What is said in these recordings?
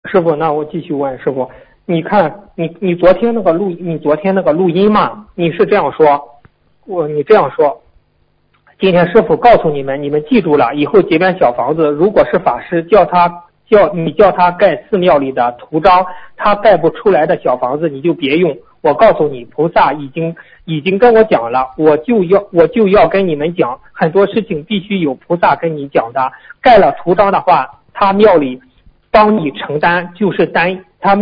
师傅，那我继续问师傅，你看你昨天那个录音嘛，你是这样说，你这样说，今天师傅告诉你们，你们记住了，以后结缘小房子，如果是法师叫他盖寺庙里的图章，他盖不出来的小房子你就别用。我告诉你，菩萨已经跟我讲了，我就要跟你们讲，很多事情必须有菩萨跟你讲的。盖了图章的话，他庙里帮你承担就是单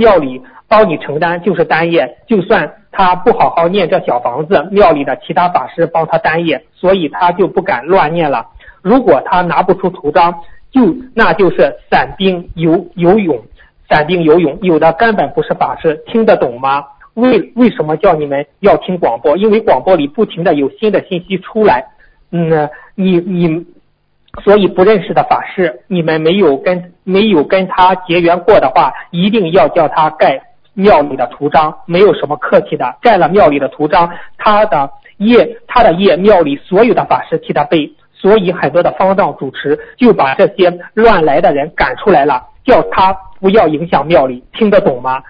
业，就算他不好好念这小房子，庙里的其他法师帮他单业，所以他就不敢乱念了。如果他拿不出图章，那就是散兵游泳，有的根本不是法师，听得懂吗？为什么叫你们要听广播？因为广播里不停的有新的信息出来，所以不认识的法师，你们没有跟他结缘过的话，一定要叫他盖庙里的图章，没有什么客气的。盖了庙里的图章，他的业庙里所有的法师替他背，所以很多的方丈主持就把这些乱来的人赶出来了，叫他不要影响庙里，听得懂吗？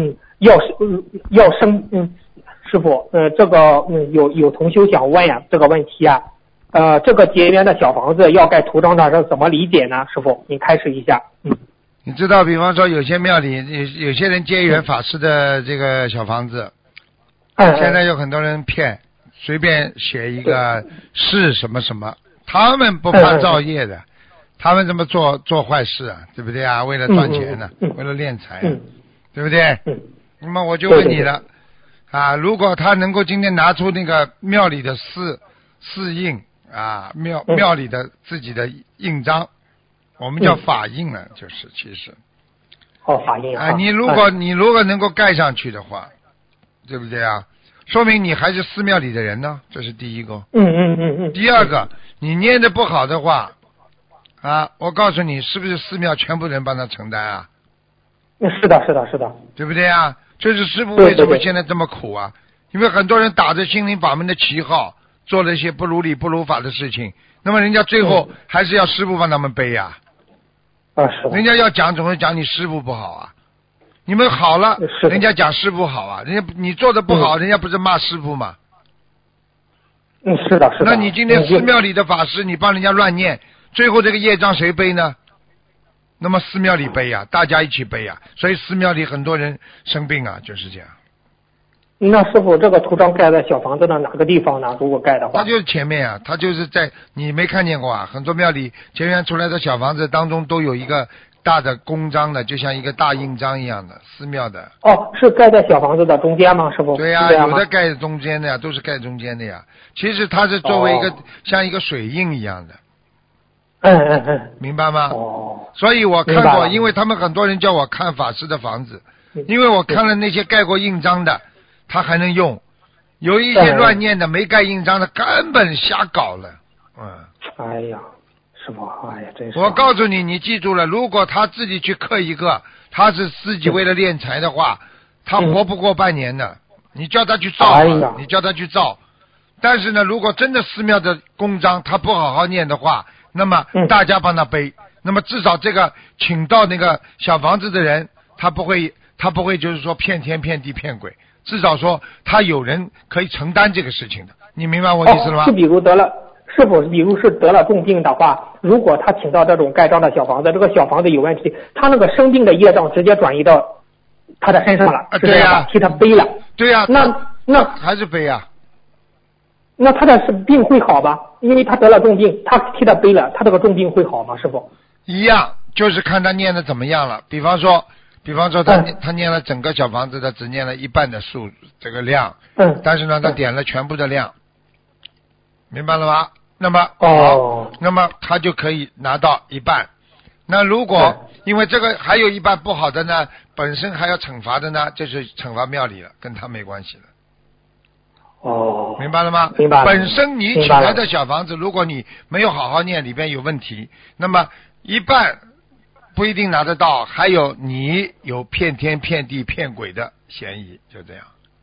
师傅，这个有同修想问呀，这个问题啊，这个结缘的小房子要盖图章的是怎么理解呢？师傅，您开示一下。 你知道，比方说有些庙里有些人结缘法师的这个小房子，现在有很多人骗，随便写一个是什么什么，他们不怕造业的，他们怎么做坏事啊？对不对啊？为了赚钱呢，为了敛财，对不对？那么我就问你了，如果他能够今天拿出那个庙里的四印啊，庙里的自己的印章，我们叫法印了，就是其实。 法印你如果能够盖上去的话，对不对啊？说明你还是寺庙里的人呢，这是第一个。第二个，你念的不好的话，我告诉你，是不是寺庙全部人帮他承担啊？ 是的， 对不对啊？这是师父为什么现在这么苦啊？因为很多人打着心灵法门的旗号，做了一些不如理不如法的事情，那么人家最后还是要师父帮他们背呀。 是的。 人家要讲总是讲你师父不好啊，你们好了，人家讲师父好啊，人家你做的不好，人家不是骂师父吗？ 是的。 那你今天寺庙里的法师，你帮人家乱念，最后这个业障谁背呢？那么寺庙里背呀，大家一起背呀，所以寺庙里很多人生病啊，就是这样。 那师傅，这个图章盖在小房子的哪个地方呢？如果盖的话， 它就是前面啊，它就是在你没看见过啊？很多庙里结缘出来的小房子当中都有一个大的公章的，就像一个大印章一样的，寺庙的。 是盖在小房子的中间吗？师傅？ 对呀，有的盖中间的呀，都是盖中间的呀。其实它是作为一个像一个水印一样的。明白吗？所以我看过，因为他们很多人叫我看法师的房子，因为我看了那些盖过印章的，他还能用；有一些乱念的没盖印章的，根本瞎搞了。 哎呀，师傅，真是。 我告诉你，你记住了，如果他自己去刻一个，他是自己为了敛财的话，他活不过半年的。你叫他去造，你叫他去造。但是呢，如果真的寺庙的公章他不好好念的话，那么大家帮他背，那么至少这个请到那个小房子的人，他不会就是说骗天骗地骗鬼，至少说他有人可以承担这个事情的，你明白我意思了吗？ 比如是得了重病的话，如果他请到这种盖章的小房子，这个小房子有问题，他那个生病的业障直接转移到他的身上了， 对呀， 替他背了。 对呀， 那还是背呀。 那他的病会好吧？因为他得了重病，他替他背了，他这个重病会好吗？师傅？ 一样，就是看他念的怎么样了。比方说他念了整个小房子的，只念了一半的数这个量，但是呢，他点了全部的量，明白了吗？那么那么他就可以拿到一半。那如果因为这个还有一半不好的呢，本身还要惩罚的呢，就是惩罚庙里了，跟他没关系了。明白了吗？ 明白了。 本身你请来的小房子，如果你没有好好念，里边有问题，那么一半不一定拿得到，还有你有骗天骗地骗鬼的嫌疑，就这样。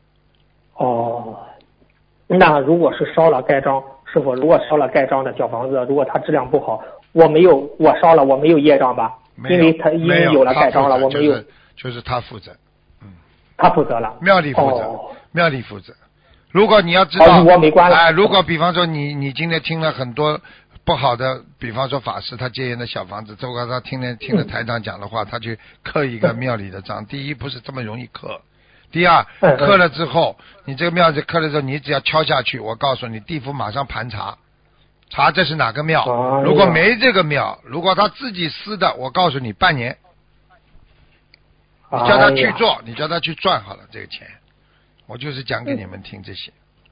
那如果是烧了盖章，师傅，如果烧了盖章的小房子，如果它质量不好，我烧了，我没有业障吧？ 因为他因为有了盖章了，我没有。 就是他负责， 他负责了。 庙里负责，庙里负责。如果你要知道， 我没关了。 如果比方说你今天听了很多不好的，比方说法师他戒烟的小房子，如果他听了台长讲的话，他去刻一个庙里的章，第一不是这么容易刻，第二刻了之后，你这个庙子刻了之后，你只要敲下去，我告诉你，地府马上盘查这是哪个庙，如果没这个庙，如果他自己私的，我告诉你半年，你叫他去做，你叫他去赚好了这个钱，我就是讲给你们听这些。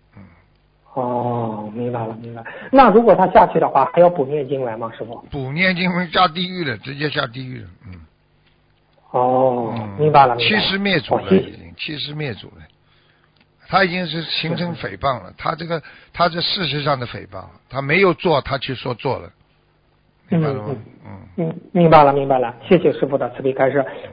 明白了。那如果他下去的话，还要补念经文吗，师傅？ 补念经文下地狱了，直接下地狱了。 明白了。 欺师灭祖了，已经欺师灭祖了。他已经是形成诽谤了，他这事实上的诽谤，他没有做，他去说做了，明白了吗？ 明白了，谢谢师傅的慈悲开示。